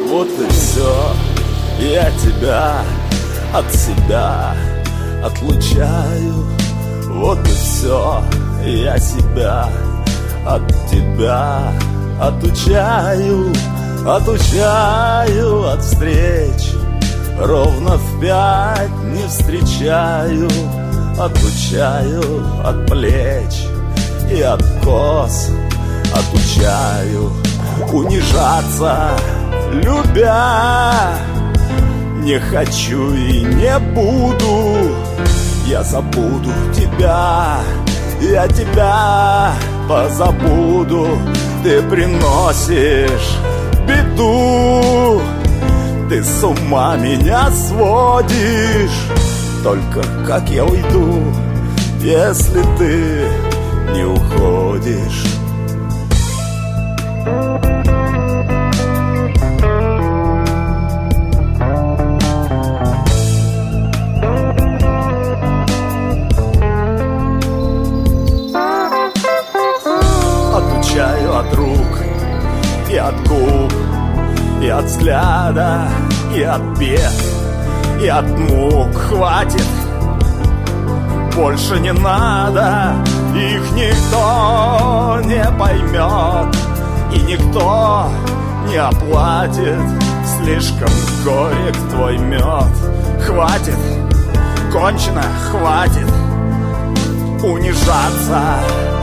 Вот и все. Я тебя от себя отлучаю. Вот и все. Я себя от тебя отучаю. Отучаю от встреч. Ровно в 5 не встречаю. Отучаю от плеч и от кос. Отучаю унижаться, любя. Не хочу и не буду. Я забуду тебя. Я тебя позабуду. Ты приносишь беду. Ты с ума меня сводишь. Только как я уйду, если ты не уходишь? Отучаю от рук и от губ, и от взгляда, и от бед, и от мук. Хватит, больше не надо. Их никто не поймет, и никто не оплатит. Слишком горек твой мед. Хватит, кончено, хватит унижаться,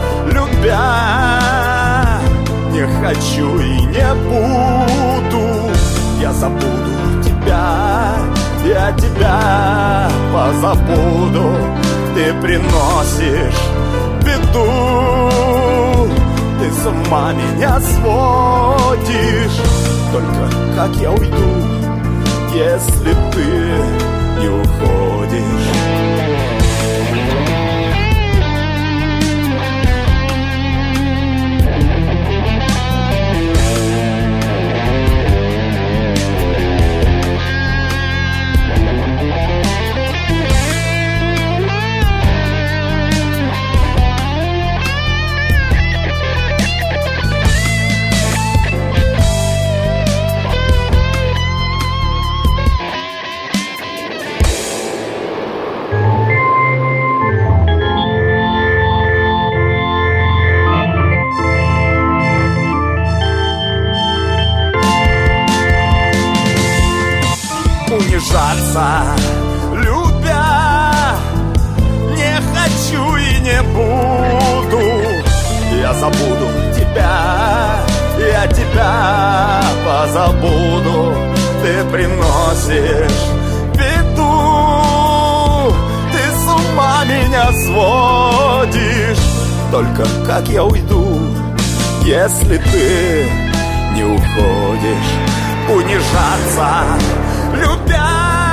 любя. Не хочу и не буду. Я забуду тебя. Я тебя позабуду. Ты приносишь беду. Ты с ума меня сводишь. Только как я уйду, если ты не уходишь? Унижаться, любя. Не хочу и не буду. Я забуду тебя. Я тебя позабуду. Ты приносишь беду. Ты с ума меня сводишь. Только как я уйду, если ты не уходишь? Унижаться, любя.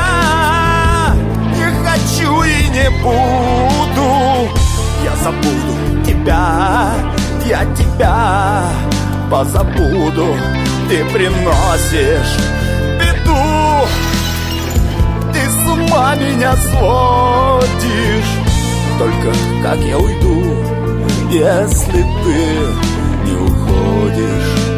Не хочу и не буду. Я забуду тебя. Я тебя позабуду. Ты приносишь беду. Ты с ума меня сводишь. Только как я уйду, если ты не уходишь?